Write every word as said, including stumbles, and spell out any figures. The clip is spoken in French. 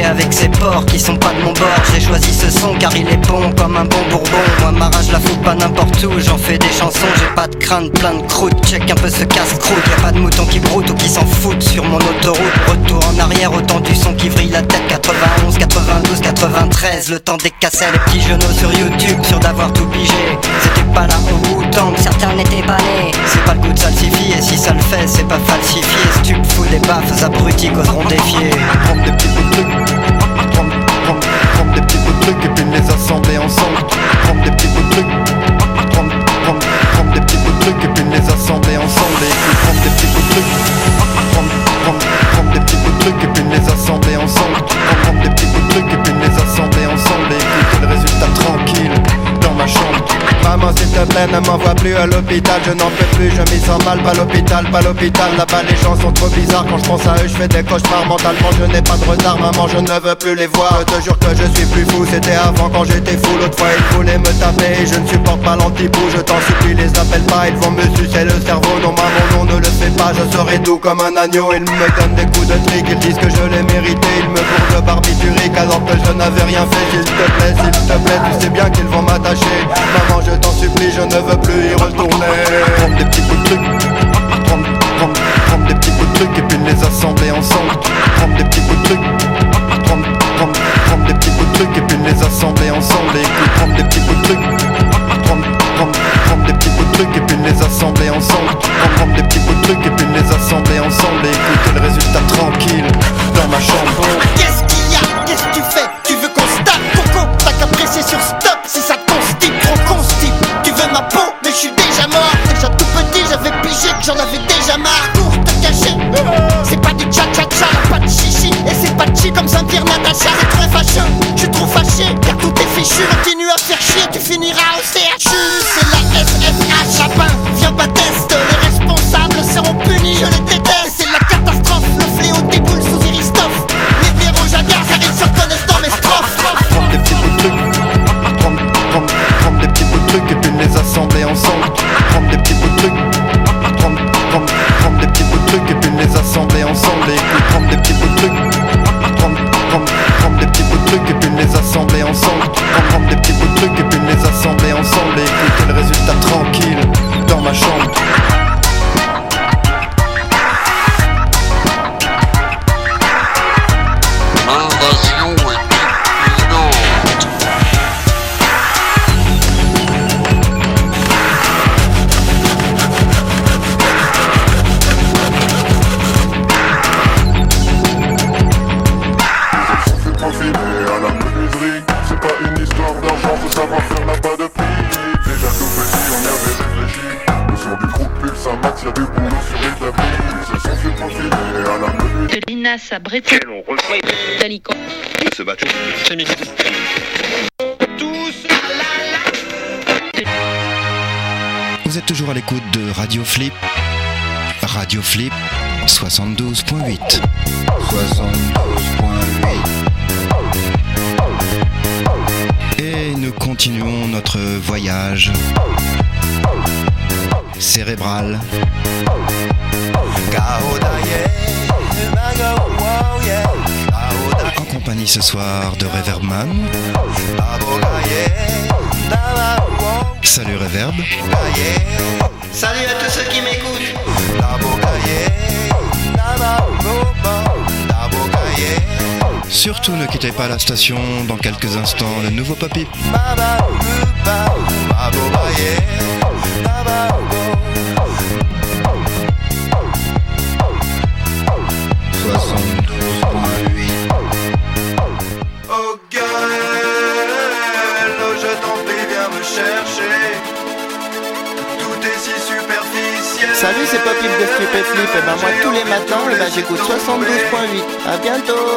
avec ces porcs qui sont pas de mon bord. J'ai choisi ce son car il est bon comme un bon bourbon. Moi ma rage la fout pas n'importe où, j'en fais des chansons. J'ai pas de crainte, plein de croûte, check un peu ce casse-croûte. Y'a pas de moutons qui broutent ou qui s'en foutent sur mon autoroute. Retour en arrière, autant du son qui vrille la tête. Quatre-vingt-onze, quatre-vingt-douze, quatre-vingt-treize, le temps des cassettes, les petits genoux sur YouTube, sûr d'avoir tout pigé. C'était pas là au bout tant que certains n'étaient pas nés. C'est pas le goût de salsifie, et si ça le fait, c'est pas falsifié. Stup fous des baffes, abrutis qu'oseront défier. Prendre des petits bouts de trucs, prendre, prendre, prendre des petits bouts de trucs et puis les assembler ensemble. Prendre des petits bouts de trucs, prendre, prendre, prendre des petits bouts de trucs et puis les assembler ensemble. Et puis prendre des petits bouts de trucs, prendre, prendre, prendre des petits bouts de trucs et puis les assembler ensemble. Prendre, prendre des petits bouts de trucs et puis les assembler ensemble. Et écouter le résultat tranquille dans ma chambre. Maman s'il te plaît ne m'envoie plus à l'hôpital. Je n'en peux plus, je m'y sens mal. Pas l'hôpital, pas l'hôpital. Là-bas les gens sont trop bizarres. Quand je pense à eux je fais des cauchemars. Mentalement je n'ai pas de retard. Maman je ne veux plus les voir. Je te jure que je suis plus fou. C'était avant quand j'étais fou. L'autre fois ils voulaient me taper et je ne supporte pas l'antipou. Je t'en supplie les appelle pas. Ils vont me sucer le cerveau. Non maman non ne le fais pas. Je serai doux comme un agneau. Ils me donnent des coups de trick. Ils disent que je l'ai mérité. Ils me bourrent de barbiturique alors que je n'avais rien fait. S'il te plaît, s'il te plaît, tu sais bien qu'ils vont m'attacher. Maman je t'en supplie, je ne veux plus y retourner. Prendre des petits bouts de trucs, prendre, prendre, prendre des petits bouts de trucs et puis les assembler ensemble. Prendre des petits bouts de trucs, prendre, prendre, prendre des petits bouts de trucs et puis les assembler ensemble. Et puis prendre des petits bouts de trucs, prendre, prendre, prendre des petits bouts de trucs et puis les assembler ensemble. Prendre, prendre des petits bouts de trucs et puis les assembler ensemble. Et écouter le résultat tranquille dans ma chambre. Qu'est-ce qu'il y a? Qu'est-ce que tu fais? Tu veux qu'on se tape? Coco, t'as qu'à presser sur stop si ça te constipe, trop constipe. Tu veux ma peau, mais je suis déjà mort. Déjà tout petit, j'avais pigé que j'en avais déjà marre. Pour te cacher, c'est pas du cha-cha-cha, pas de chichi. Et c'est pas chi comme Saint-Pierre Natacha. C'est très fâcheux, je suis trop fâché, car tout est fichu. Continue à faire chier, tu finiras au C H U. C'est la S F H, lapin, viens pas test. Les responsables seront punis, je les déteste. C'est la catastrophe, le fléau déboule sous Iristophe. Les blaireaux j'adore car ils se reconnaissent dans mes strophes. Prendre des petits bouts de trucs, prendre, prendre, prendre des petits bouts de trucs et puis les assembler ensemble. Prendre des petits bouts de trucs, prendre, prendre, prendre des petits bouts de trucs et puis les assembler ensemble. Et puis prendre des petits bouts de trucs, prendre, prendre, prendre des petits bouts de trucs et puis les assembler ensemble. Prendre, prendre des petits bouts de trucs et puis les assembler ensemble. Et écouter le résultat tranquille dans ma chambre. Sa Bretel, on refait Dalicon. Ce bateau. Vous êtes toujours à l'écoute de Radio Flip. Radio Flip soixante-douze point huit. soixante-douze point huit. Et nous continuons notre voyage cérébral. En compagnie ce soir de Reverbman. Salut Reverb. Salut à tous ceux qui m'écoutent. Surtout ne quittez pas la station, dans quelques instants le nouveau Papy. soixante-douze point huit. Oh girl, oh je t'en prie viens me chercher. Tout est si superficiel. Salut, c'est Papy de Strip et Flip. Et ben moi tous les matins, et ben j'écoute soixante-douze point huit. À bientôt.